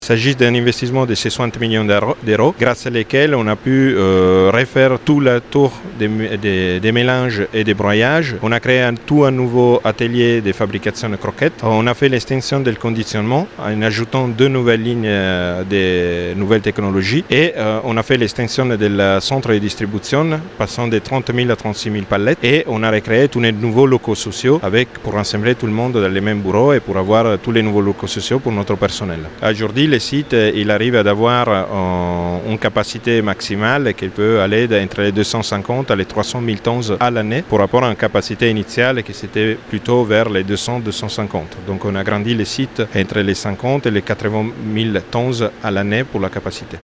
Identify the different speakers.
Speaker 1: Il s'agit d'un investissement de 60 millions d'euros, grâce à lesquels on a pu refaire tout le tour des mélanges et des broyages. On a créé un nouveau atelier de fabrication de croquettes. On a fait l'extension du conditionnement en ajoutant 2 nouvelles lignes de nouvelles technologies. Et on a fait l'extension du centre de distribution, passant de 30 000 à 36 000 palettes. Et on a recréé tous les nouveaux locaux sociaux pour rassembler tout le monde dans les mêmes bureaux et pour avoir tous les nouveaux locaux sociaux pour notre personnel. Aujourd'hui, le site il arrive à avoir une capacité maximale qui peut aller entre les 250 et les 300 000 tonnes à l'année par rapport à une capacité initiale qui c'était plutôt vers les 200-250. Donc on a grandi le site entre les 50 et les 80 000 tonnes à l'année pour la capacité.